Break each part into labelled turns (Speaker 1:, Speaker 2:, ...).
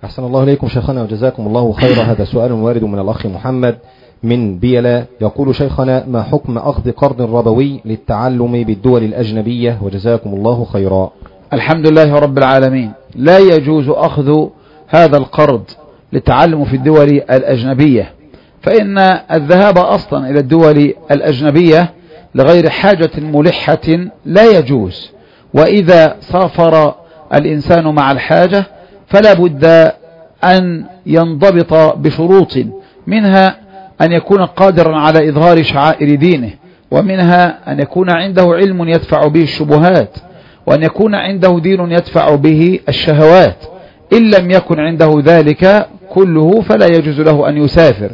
Speaker 1: أحسن الله إليكم شيخنا وجزاكم الله خيرا. هذا سؤال وارد من الأخ محمد من بيلا، يقول: شيخنا، ما حكم أخذ قرض ربوي للتعلم بالدول الأجنبية؟ وجزاكم الله خيرا.
Speaker 2: الحمد لله رب العالمين. لا يجوز أخذ هذا القرض للتعلم في الدول الأجنبية، فإن الذهاب أصلا إلى الدول الأجنبية لغير حاجة ملحة لا يجوز، وإذا سافر الإنسان مع الحاجة فلا بد أن ينضبط بشروط، منها أن يكون قادرا على إظهار شعائر دينه، ومنها أن يكون عنده علم يدفع به الشبهات، وأن يكون عنده دين يدفع به الشهوات. إن لم يكن عنده ذلك كله فلا يجوز له أن يسافر.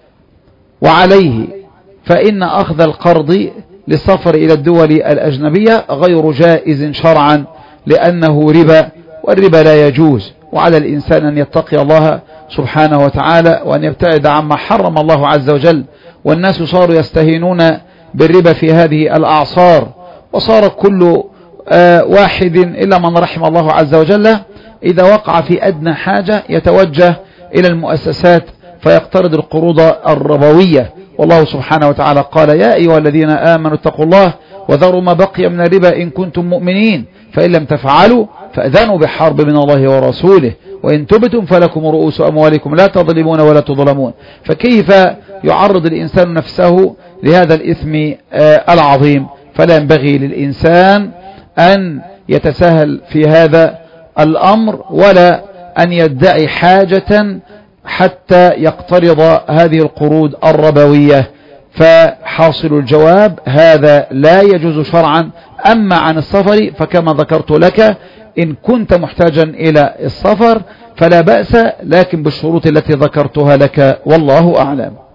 Speaker 2: وعليه فإن أخذ القرض للسفر إلى الدول الأجنبية غير جائز شرعا، لأنه ربا، والربا لا يجوز. وعلى الإنسان أن يتقي الله سبحانه وتعالى وأن يبتعد عما حرم الله عز وجل. والناس صاروا يستهينون بالربا في هذه الأعصار، وصار كل واحد إلا من رحم الله عز وجل إذا وقع في أدنى حاجة يتوجه إلى المؤسسات فيقترض القروض الربوية. والله سبحانه وتعالى قال: يا أيها الذين آمنوا اتقوا الله وذروا ما بقي من الربا إن كنتم مؤمنين، فإن لم تفعلوا فأذنوا بحرب من الله ورسوله، وإن تبتم فلكم رؤوس أموالكم لا تظلمون ولا تظلمون. فكيف يعرض الإنسان نفسه لهذا الإثم العظيم؟ فلا ينبغي للإنسان أن يتساهل في هذا الأمر، ولا أن يدعي حاجة حتى يقترض هذه القروض الربوية. فحاصل الجواب: هذا لا يجوز شرعا. أما عن السفر فكما ذكرت لك، إن كنت محتاجا إلى السفر فلا بأس، لكن بالشروط التي ذكرتها لك، والله أعلم.